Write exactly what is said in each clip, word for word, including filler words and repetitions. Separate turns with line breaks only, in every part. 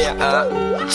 Не, а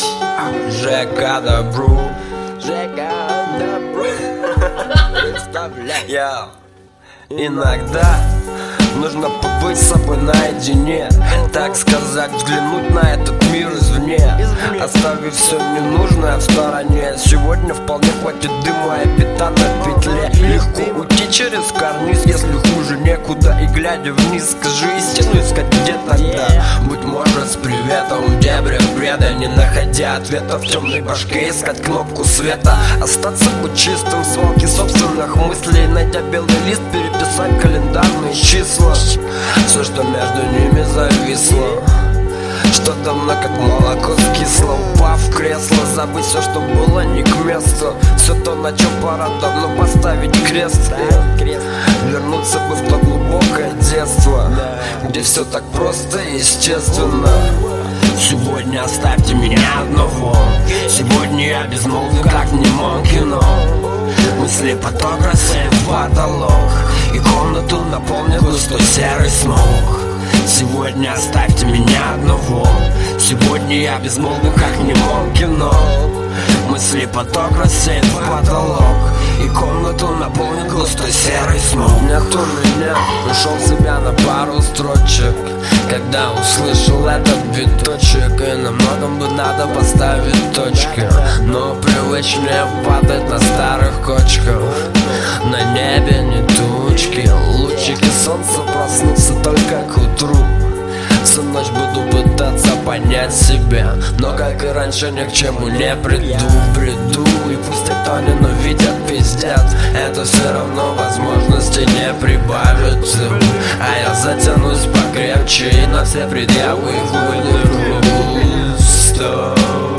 ЖК Добру.
ЖК Добру. Представляй.
Я иногда нужно побыть с собой наедине, так сказать, взглянуть на этот мир извне, оставив все ненужное в стороне. Сегодня вполне хватит дыма и пята на петле. Легко уйти через карниз, если хуже некуда. И глядя вниз, скажи истину, искать где тогда. Быть может с приветом в дебрях бреда, не находя ответа в темной башке, искать кнопку света. Остаться быть чистым в свалке собственных мыслей, найдя белый лист, переписать календарные числа. Все, что между ними зависло, что давно как молоко скисло. Упав в кресло, забыть все, что было не к месту. Все то, на чем пора давно поставить крест. Вернуться бы в то глубокое детство, где все так просто и естественно. Сегодня оставьте меня одного. Сегодня я безмолвен, как в немом кино. Мысли поток рассеян в потолок, и комнату наполнит густой серый смог. Сегодня оставьте меня одного. Сегодня я безмолвен, как в немом кино. Мысли поток рассеян в потолок, и комнату наполнит густой серый смог. Нету меня, ушел в себя на пару строчек, когда услышал этот биточек. И на многом бы надо поставить точки, но привычнее падать на старых кочках. На небе не тучки, лучики солнца проснутся только к утру. Всю ночь буду пытаться понять себя, но как и раньше ни к чему не приду. Приду, и пусть никто ненавидят, пиздят, это все равно возможности не прибавит. А я затянусь покрепче и на все предъявы выдержу. Стой.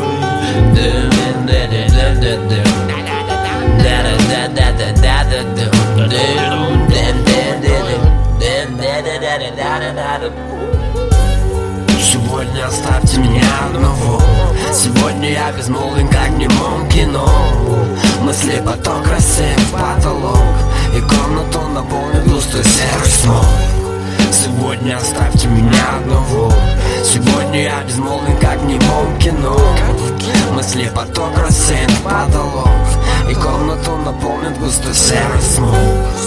Сегодня оставьте меня одного. Сегодня я безмолвен, как в немом кино. Мысли поток рассеян в потолок, и комнату наполнит густой серый смог. Сегодня оставьте меня одного. Сегодня я безмолвен, как в немом кино. Мысли поток рассеян в потолок, и комнату наполнит густой серый смог.